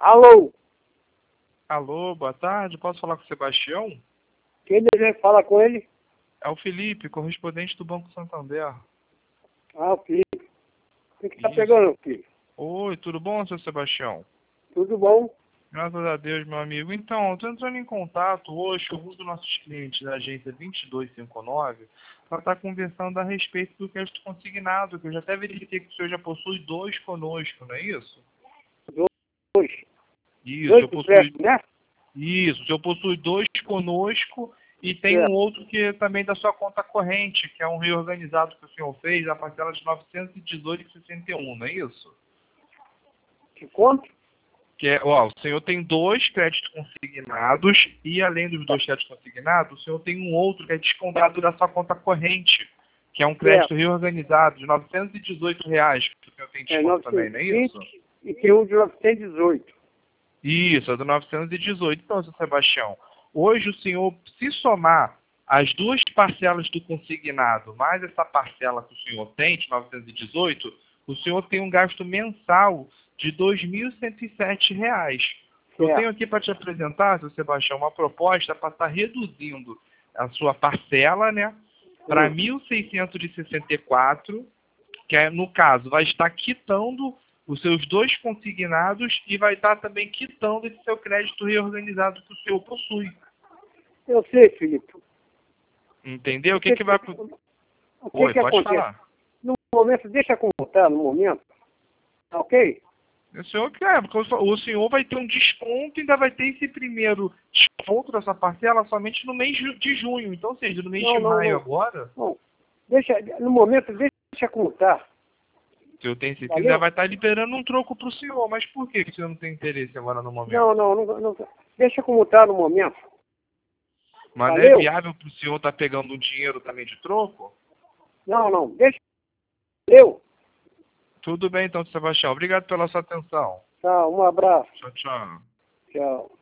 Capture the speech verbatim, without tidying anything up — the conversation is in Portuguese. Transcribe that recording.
Alô? Alô, boa tarde. Posso falar com o Sebastião? Quem deseja falar com ele? É o Felipe, correspondente do Banco Santander. Ah, o Felipe. O que que tá Isso. pegando, Felipe? Oi, tudo bom, seu Sebastião? Tudo bom? Graças a Deus, meu amigo. Então, eu estou entrando em contato hoje com alguns dos nossos clientes da agência vinte e dois cinquenta e nove para estar conversando a respeito do crédito consignado, que eu já até verifiquei que o senhor já possui dois conosco, não é isso? Dois. Isso, Dois eu possui. empréstimos, né? Isso, o senhor possui dois conosco e tem um Certo. outro que é também da sua conta corrente, que é um reorganizado que o senhor fez, a parcela de novecentos e dezoito reais e sessenta e um, não é isso? Que quanto? Que é, ó, o senhor tem dois créditos consignados e além dos dois créditos consignados, o senhor tem um outro que é descontado da sua conta corrente, que é um crédito Certo. reorganizado de novecentos e dezoito reais, que o senhor tem É desconto também, não é isso? novecentos e vinte e tem um de novecentos e dezoito. Isso, é do novecentos e dezoito. Então, seu Sebastião, hoje o senhor, se somar as duas parcelas do consignado, mais essa parcela que o senhor tem, de novecentos e dezoito, o senhor tem um gasto mensal de dois mil cento e sete reais. Eu tenho Certo. aqui para te apresentar, seu Sebastião, uma proposta para estar reduzindo a sua parcela, né, para Hum. mil seiscentos e sessenta e quatro, que é, no caso, vai estar quitando os seus dois consignados e vai estar também quitando esse seu crédito reorganizado que o senhor possui. Eu sei, Felipe. Entendeu? O O que que, que vai... o que, Oi, que pode acontece? falar. No momento, deixa como tá no momento. Tá ok? O senhor quer, porque o senhor vai ter um desconto e ainda vai ter esse primeiro desconto dessa parcela somente no mês de junho. Então, ou seja, no mês Não, de não, maio não. agora, Não. Deixa, no momento, deixa como tá. se eu tenho certeza, já Valeu? vai estar liberando um troco para o senhor. Mas por que que o senhor não tem interesse agora no momento? Não, não, não, não. Deixa como tá no momento. Mas não é Valeu? viável para o senhor estar pegando um dinheiro também de troco? Não, não. Deixa. Valeu? Tudo bem, então, Sebastião. Obrigado pela sua atenção. Tá, um abraço. Tchau, tchau. Tchau.